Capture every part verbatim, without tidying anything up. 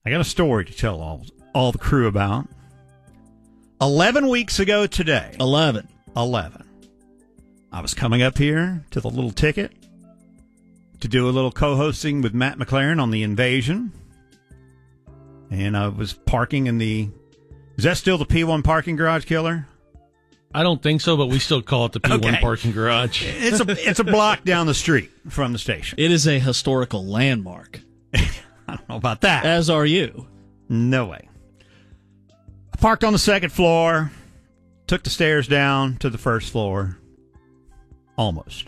I got a story to tell all, all the crew about. Eleven weeks ago today. Eleven. Eleven. I was coming up here to the Little Ticket to do a little co-hosting with Matt McLaren on The Invasion. And I was parking in the... Is that still the P one parking garage, Killer? I don't think so, but we still call it the P one Okay. parking garage. It's a it's a block down the street from the station. It is a historical landmark. I don't know about that. As are you. No way. I parked on the second floor, took the stairs down to the first floor. Almost.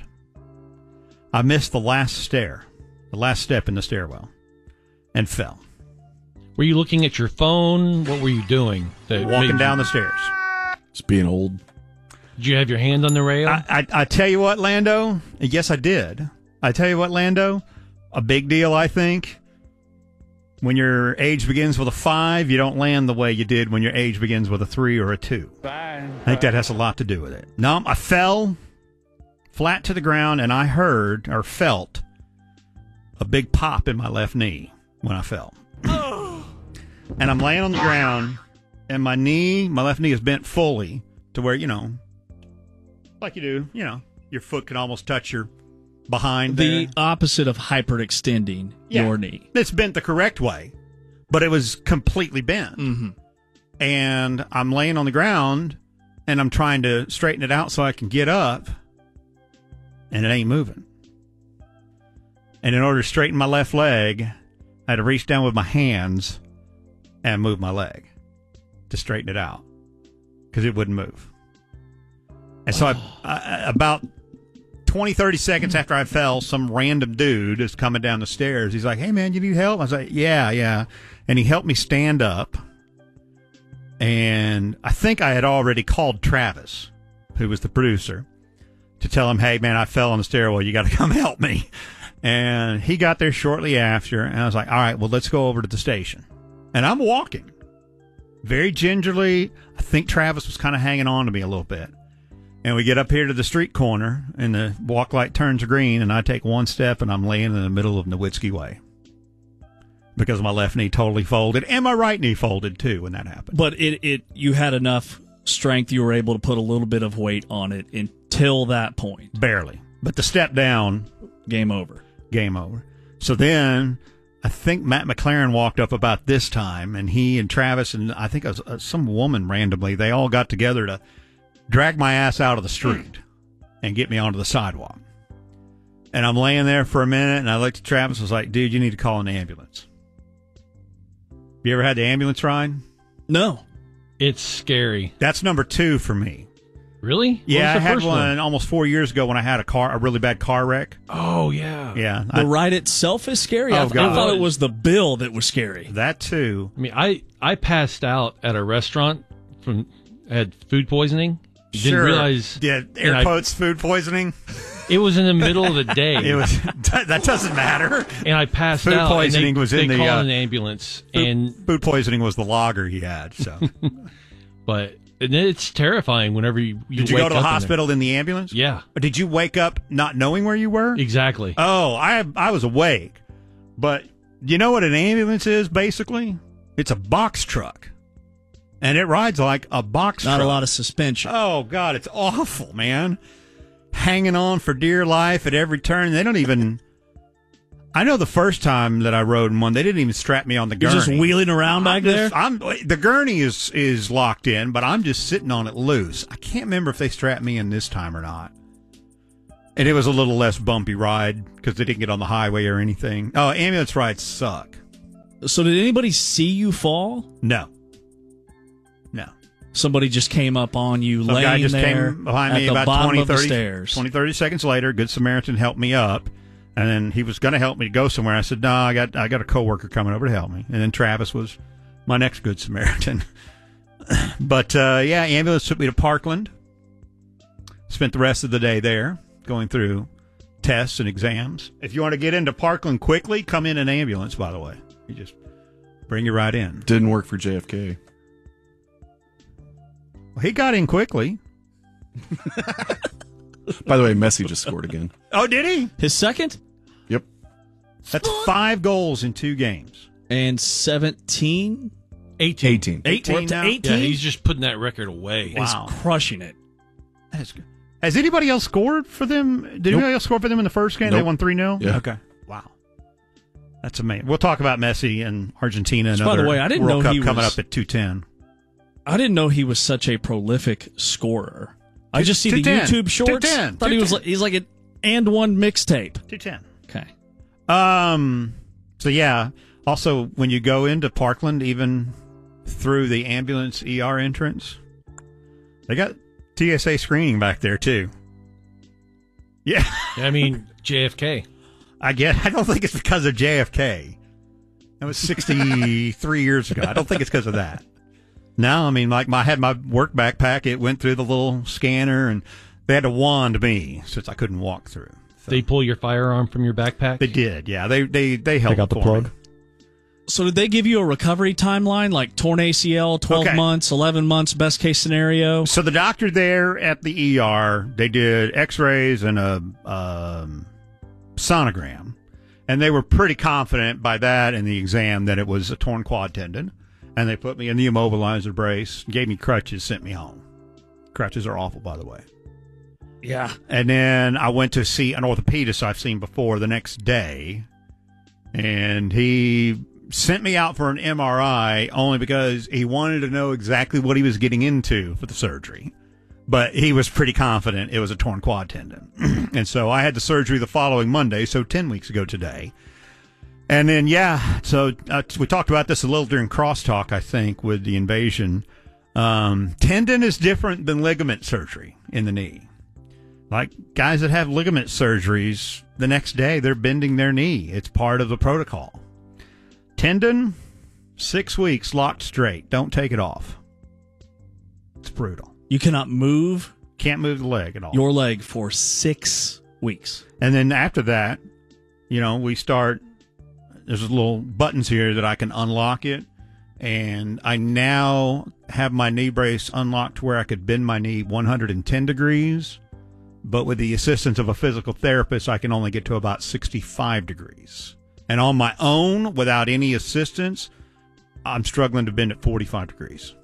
I missed the last stair, the last step in the stairwell, and fell. Were you looking at your phone? What were you doing? that Walking made down you- the stairs. Just being old. Did you have your hand on the rail? I, I, I tell you what, Lando. Yes, I did. I tell you what, Lando. A big deal, I think. When your age begins with a five, you don't land the way you did when your age begins with a three or a two. Bye. I think that has a lot to do with it. No, I fell flat to the ground, and I heard or felt a big pop in my left knee when I fell. And I'm laying on the ground, and my knee, my left knee is bent fully to where, you know, like you do, you know, your foot can almost touch your behind The there. opposite of hyperextending Yeah. your knee. It's bent the correct way, but it was completely bent. Mm-hmm. And I'm laying on the ground, and I'm trying to straighten it out so I can get up, and it ain't moving. And in order to straighten my left leg, I had to reach down with my hands and move my leg to straighten it out because it wouldn't move. And so I, I, about twenty, thirty seconds after I fell, some random dude is coming down the stairs. He's like, "Hey, man, you need help?" I was like, yeah, yeah. And he helped me stand up. And I think I had already called Travis, who was the producer, to tell him, "Hey, man, I fell on the stairwell. You got to come help me." And he got there shortly after. And I was like, "All right, well, let's go over to the station." And I'm walking very gingerly. I think Travis was kind of hanging on to me a little bit. And we get up here to the street corner, and the walk light turns green, and I take one step, and I'm laying in the middle of Nowitzki Way because my left knee totally folded, and my right knee folded, too, when that happened. But it, it you had enough strength, you were able to put a little bit of weight on it until that point. Barely. But the step down, Game over. game over. So then I think Matt McLaren walked up about this time, and he and Travis and I think it was, uh, some woman randomly, they all got together to drag my ass out of the street and get me onto the sidewalk. And I'm laying there for a minute, and I looked at Travis and was like, "Dude, you need to call an ambulance." You ever had the ambulance ride? No. It's scary. That's number two for me. Really? What Yeah, I was the had first one, almost four years ago when I had a car, a really bad car wreck. Oh, yeah. Yeah. The I, ride itself is scary? Oh, I, th- I God. thought it was the bill that was scary. that too. I mean, I, I passed out at a restaurant from had food poisoning. Didn't Sure. realize. Yeah, air and I- quotes, food poisoning. It was in the middle of the day. It was that doesn't matter. and I passed Food out. poisoning and they, was they in the, called uh, an ambulance, Food, and food poisoning was the lager he had. So, but and it's terrifying whenever you, you did you wake go to the up in there. hospital in the ambulance? Yeah, Or did you wake up not knowing where you were? exactly. Oh, I I was awake, but you know what an ambulance is? Basically, it's a box truck, and it rides like a box Not truck. a lot of suspension. Oh God, it's awful, man. Hanging on for dear life at every turn. They don't even. I know the first time that I rode in one, they didn't even strap me on the You're gurney. just wheeling around back I'm just- there? I'm the gurney is is locked in, but I'm just sitting on it loose. I can't remember if they strapped me in this time or not. And it was a little less bumpy ride because they didn't get on the highway or anything. Oh, ambulance rides suck. So did anybody see you fall? No, no. Somebody just came up on you Some laying guy just there came behind at me the about bottom twenty, of the thirty, stairs. twenty, thirty seconds later. Good Samaritan helped me up, and then he was going to help me to go somewhere. I said, "No, I got I got a coworker coming over to help me." And then Travis was my next Good Samaritan. But uh, yeah, ambulance took me to Parkland. Spent the rest of the day there going through tests and exams. If you want to get into Parkland quickly, come in an ambulance. By the way, you just bring you right in. Didn't work for J F K. Well, he got in quickly. By the way, Messi just scored again. Oh, did he? His second? Yep. That's five goals in two games. and seventeen. eighteen. eighteen. eighteen We're up to now? eighteen. Yeah, he's just putting that record away. Wow. He's crushing it. That's good. Has anybody else scored for them? Did Nope. anybody else score for them in the first game? They Nope. won three nil? Yeah. Okay. Wow. That's amazing. We'll talk about Messi and Argentina and So, by the other way, I didn't World know Cup he coming was- up at two ten. I didn't know he was such a prolific scorer. I Two- just see the two ten. YouTube shorts. two ten. Thought he was like, he's like an and one mixtape. two ten. Okay. Um. So yeah. Also, when you go into Parkland, even through the ambulance E R entrance, they got T S A screening back there too. Yeah, I mean, J F K. I get. I don't think it's because of J F K. That was sixty-three years ago. I don't think it's because of that. No, I mean, like my, I had my work backpack. It went through the little scanner, and they had to wand me since I couldn't walk through. So They pull your firearm from your backpack? they did. Yeah, they they they helped. Take out the for plug. me. So did they give you a recovery timeline, like torn A C L, twelve Okay. months, eleven months, best case scenario? So the doctor there at the E R, they did X-rays and a um, sonogram, and they were pretty confident by that in the exam that it was a torn quad tendon, and they put me in the immobilizer brace, gave me crutches, sent me home. Crutches are awful, by the way. Yeah. And then I went to see an orthopedist I've seen before the next day, and he sent me out for an M R I only because he wanted to know exactly what he was getting into for the surgery. But he was pretty confident it was a torn quad tendon. And so I had the surgery the following Monday, so ten weeks ago today. And then, yeah, so uh, we talked about this a little during crosstalk, I think, with the invasion. Um, tendon is different than ligament surgery in the knee. Like guys that have ligament surgeries, the next day they're bending their knee. It's part of the protocol. Tendon, six weeks locked straight. Don't take it off. It's brutal. You cannot move Can't move the leg at all. your leg for six weeks. And then after that, you know, we start, there's little buttons here that I can unlock it. And I now have my knee brace unlocked to where I could bend my knee one hundred ten degrees. But with the assistance of a physical therapist, I can only get to about sixty-five degrees. And on my own, without any assistance, I'm struggling to bend at forty-five degrees.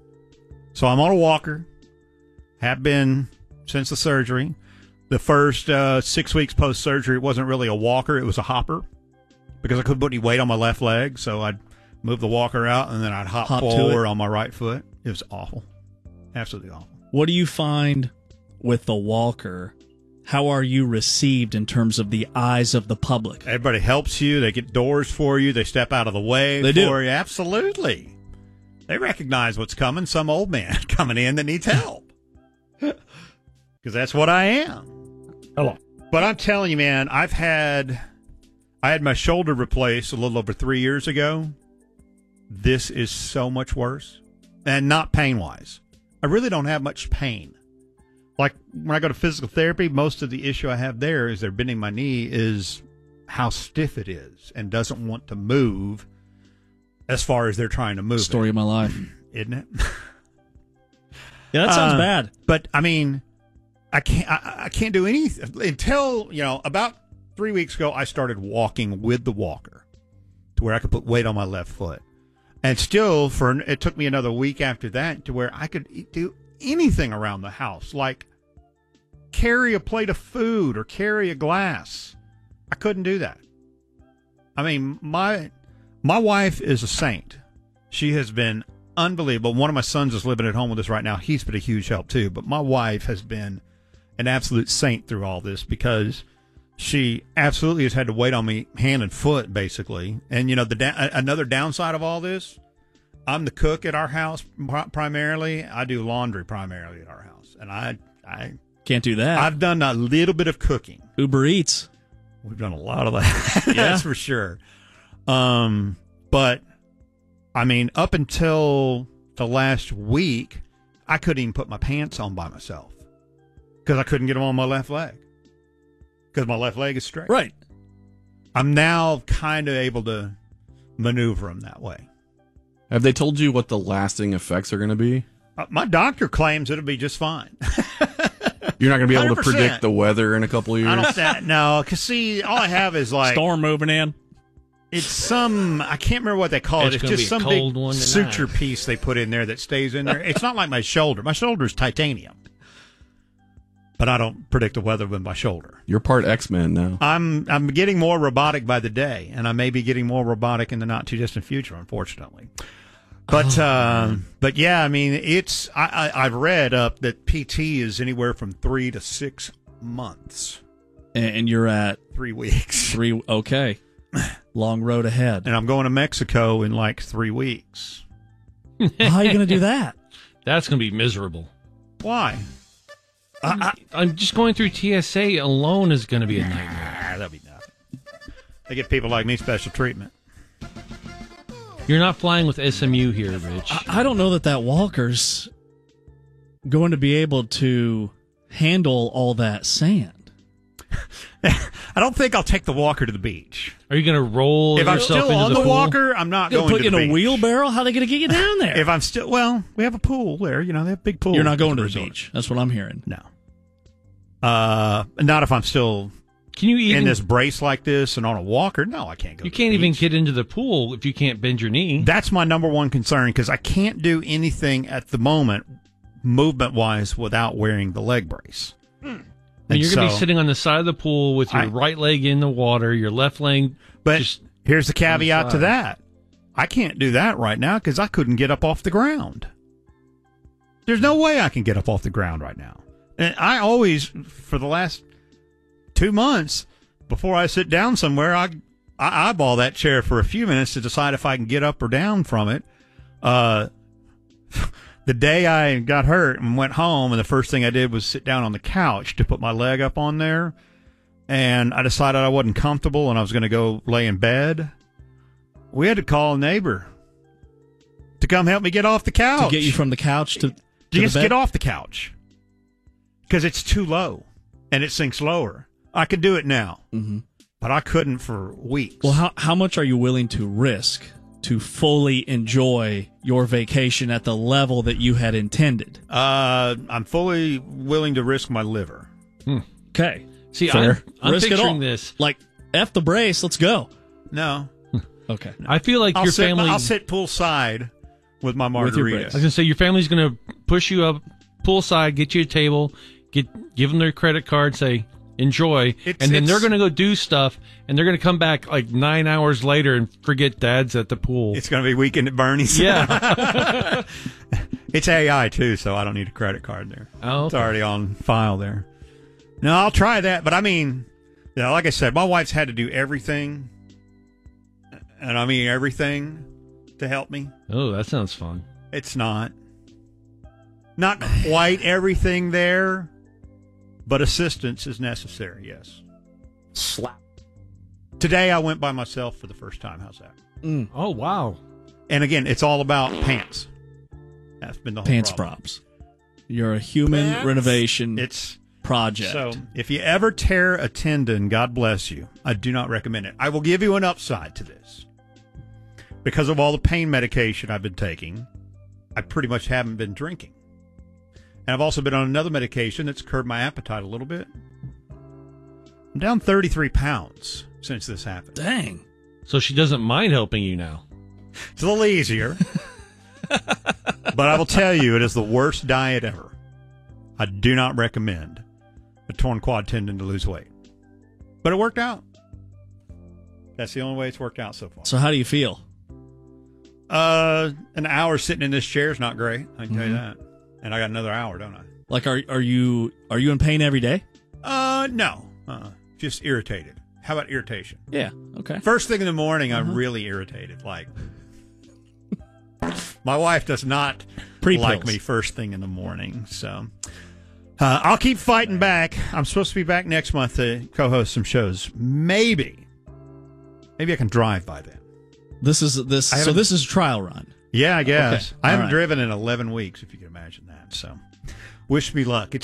So I'm on a walker, have been since the surgery. The first uh, six weeks post-surgery, it wasn't really a walker, it was a hopper, because I couldn't put any weight on my left leg. So I'd move the walker out, and then I'd hop, Hop to forward it. on my right foot. It was awful. Absolutely awful. What do you find with the walker? How are you received in terms of the eyes of the public? Everybody helps you. They get doors for you. They step out of the way They for do. you. Absolutely. They recognize what's coming. Some old man coming in that needs help. Because that's what I am. Hello. But I'm telling you, man, I've had, I had my shoulder replaced a little over three years ago. This is so much worse. And not pain-wise. I really don't have much pain. Like when I go to physical therapy, most of the issue I have there is they're bending my knee is how stiff it is and doesn't want to move as far as they're trying to move Story it, of my life. isn't it? Yeah, that sounds Uh, bad. But I mean, I can't. I, I can't do anything until you know. About three weeks ago, I started walking with the walker to where I could put weight on my left foot, and still, for an- it took me another week after that to where I could e- do anything around the house, like carry a plate of food or carry a glass. I couldn't do that. I mean, my my wife is a saint. She has been unbelievable. One of my sons is living at home with us right now. He's been a huge help too. But my wife has been an absolute saint through all this because she absolutely has had to wait on me hand and foot, basically. And you know, the da- another downside of all this, I'm the cook at our house pri- primarily. I do laundry primarily at our house, and I I Can't do that. I've done a little bit of cooking. Uber Eats. We've done a lot of that. Yeah. That's for sure. Um, but I mean, up until the last week, I couldn't even put my pants on by myself because I couldn't get them on my left leg because my left leg is straight. Right. I'm now kind of able to maneuver them that way. Have they told you what the lasting effects are going to be? Uh, my doctor claims it'll be just fine. You're not going to be able one hundred to percent. predict the weather in a couple of years? I don't th- no, because see, all I have is like Storm moving in. It's some, I can't remember what they call It's it. It's gonna just be a some cold big one tonight. suture piece they put in there that stays in there. It's not like my shoulder. My shoulder is titanium. But I don't predict the weather with my shoulder. You're part X-Men now. I'm I'm getting more robotic by the day, and I may be getting more robotic in the not too distant future, unfortunately. But Oh, uh, but yeah, I mean, it's I, I I've read up that P T is anywhere from three to six months, And, and you're at three weeks, three. Okay, long road ahead. and I'm going to Mexico in like three weeks. How are you going to do that? That's going to be miserable. Why? I, I, I'm just going through T S A alone is going to be a nightmare. ah, that'll be nothing. They give people like me special treatment. You're not flying with S M U here, Rich. I, I don't know that that Walker's going to be able to handle all that sand. I don't think I'll take the walker to the beach. Are you going to roll If I'm yourself still into on the, the, pool? walker, I'm not They'll going put to you the in a beach. wheelbarrow. How are they going to get you down there? If I'm still, well, we have a pool there. You know, they have big pools. You're not at going to the resort. beach. That's what I'm hearing. No. Uh, not if I'm still Can you even? in this brace like this and on a walker. No, I can't go. You to can't the even beach. get into the pool if you can't bend your knee. That's my number one concern because I can't do anything at the moment, movement wise, without wearing the leg brace. I mean, you're going to so- be sitting on the side of the pool with your I- right leg in the water, your left leg But just. here's the caveat to side. that: I can't do that right now because I couldn't get up off the ground. There's no way I can get up off the ground right now. And I always, for the last two months, before I sit down somewhere, I I eyeball that chair for a few minutes to decide if I can get up or down from it. Uh, the day I got hurt and went home, and the first thing I did was sit down on the couch to put my leg up on there, and I decided I wasn't comfortable and I was going to go lay in bed. We had to call a neighbor to come help me get off the couch. To get you from the couch to, to the Just bed? get off the couch because it's too low and it sinks lower. I could do it now, Mhm. but I couldn't for weeks. Well, how how much are you willing to risk to fully enjoy your vacation at the level that you had intended? uh, I'm fully willing to risk my liver. Okay. See, Fair. I'm, I'm Risk it all. picturing this. Like, F the brace, let's go. No, Okay. I feel like I'll your sit. family. I'll sit poolside with my With your margarita. brace. I was gonna say your family's gonna push you up poolside, get you a table, get give them their credit card, say enjoy, It's- and then it's- they're gonna go do stuff, and they're gonna come back like nine hours later and forget Dad's at the pool. It's going to be weekend at Bernie's. Yeah. It's A I too, so I don't need a credit card there. Oh, It's okay. already on file there. No, I'll try that, but I mean, you know, like I said, my wife's had to do everything, and I mean everything, to help me. Oh, that sounds fun. It's not, not quite everything there, but assistance is necessary. Yes. Slap. Today I went by myself for the first time. How's that? Oh wow. And again, it's all about pants. That's been the whole Pants problem. props. You're a human Pants? renovation It's project. so if you ever tear a tendon, God bless you. I do not recommend it. I will give you an upside to this. Because of all the pain medication I've been taking, I pretty much haven't been drinking. And I've also been on another medication that's curbed my appetite a little bit. I'm down thirty-three pounds since this happened. Dang. So she doesn't mind helping you now. It's a little easier. But I will tell you, it is the worst diet ever. I do not recommend a torn quad tendon to lose weight. But it worked out. That's the only way it's worked out so far. So how do you feel? Uh, an hour sitting in this chair is not great. I can tell you Mhm. that. And I got another hour, don't I? Like, are are you are you in pain every day? Uh, no. Uh, just irritated. How about irritation? Yeah. Okay. First thing in the morning, I'm really irritated. Like, my wife does not Pre-pills. like me first thing in the morning. So uh, I'll keep fighting back. I'm supposed to be back next month to co-host some shows. Maybe. Maybe I can drive by then. This is this. I So haven't- this is a trial run. Yeah, I guess. Okay. I All haven't right. driven in eleven weeks, if you can imagine that. So wish me luck. It's